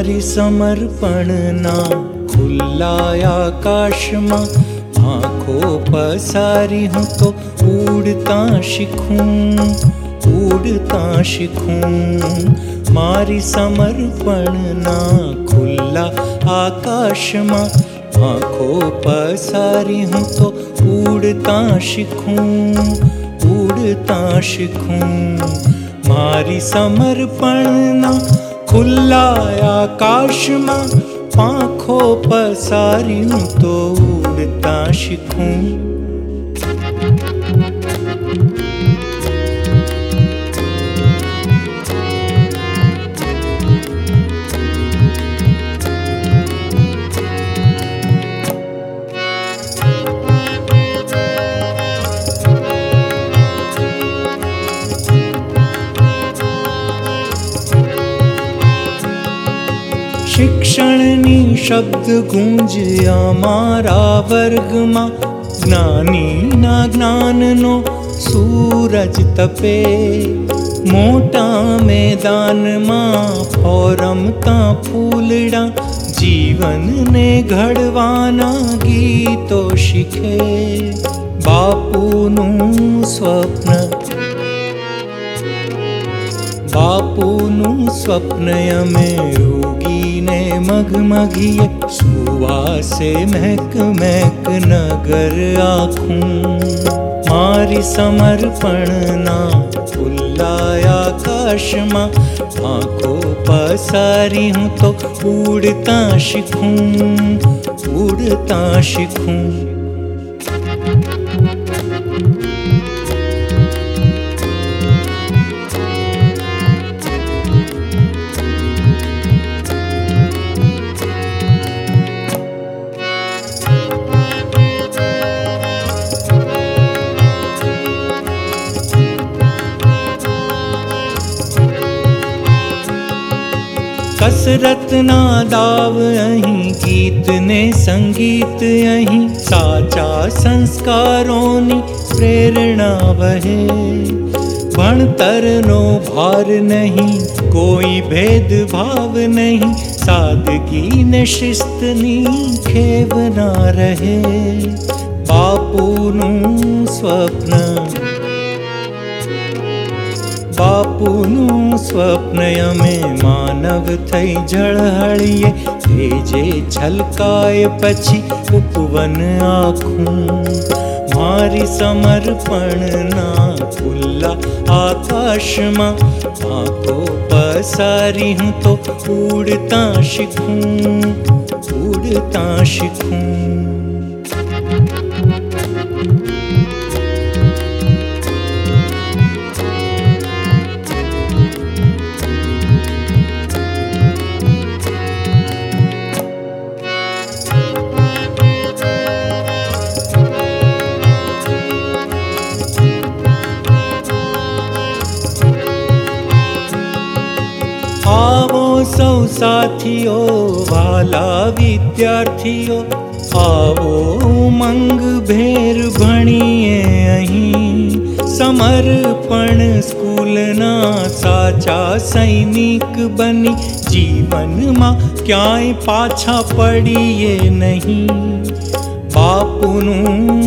મારી સમર્પણના ખુલ્લા આકાશમાં આંખો પસારી હું તો ઉડતા શીખું મારી સમર્પણના ખુલ્લા આકાશમાં આંખો પસારી હું તો ઉડતા શીખું મારી સમર્પણના ખુલ્લા આકાશમાં આંખો પસારી હું તો ઉડતા શીખું શિક્ષણની શબ્દ ગુંજ્યા મારા વર્ગમાં જ્ઞાનીના જ્ઞાનનો સૂરજ તપે મોટા મેદાનમાં ફોરમતા ફૂલડા જીવનને ઘડવાના ગીતો શીખે બાપુનું સ્વપ્ન અમે ઉગીને મગમગીએ સુવાસે મહેક નગર આખું મારી સમર્પણના ખુલ્લા આકાશમાં આંખો પસારી હું તો ઉડતા શીખું કસરતના દાવ અહીં ગીત ને સંગીત અહીં સાચા સંસ્કારોની પ્રેરણા વહે ભણતરનો ભાર નહીં કોઈ ભેદભાવ નહીં સાદગી ને શિસ્તની ખેવ ના રહે બાપુનું સ્વપ્ન અમે માનવ થઈ ઝળહળીએ તેજે છલકાય પછી ઉપવન આખું મારી સમર્પણના ખુલ્લા આકાશમાં આંખો પસારી હું તો ઉડતા શીખું આવો સૌ સાથીઓ વાલા વિદ્યાર્થીઓ આવો ઉમંગ ભેર ભણીએ અહીં સમર્પણ સ્કૂલના સાચા સૈનિક બની જીવનમાં ક્યાંય પાછા પડીએ નહીં બાપુનું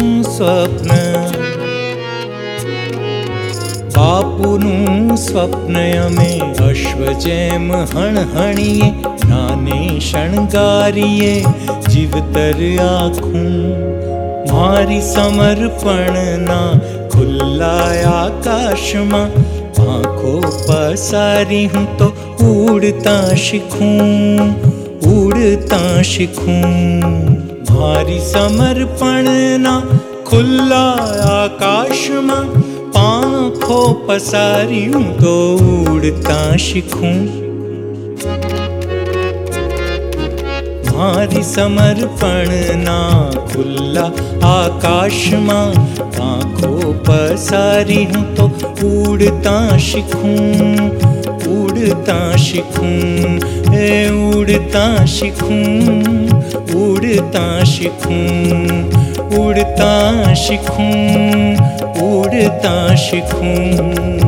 સ્વપ્ન અમે અશ્વ જેમ હણહણીએ નાને શણગારીએ જીવતર આખું મારી સમર્પણના ખુલ્લા આકાશમાં આંખો પસારી હું તો ઉડતા શીખું મારી સમર્પણના ખુલ્લા આકાશમાં આંખો પસારી હું તો ઉડતા શીખું મારી સમર્પણના ખુલ્લા આકાશમાં આંખો પસારી હું તો ઉડતા શીખું ઉડતા શીખું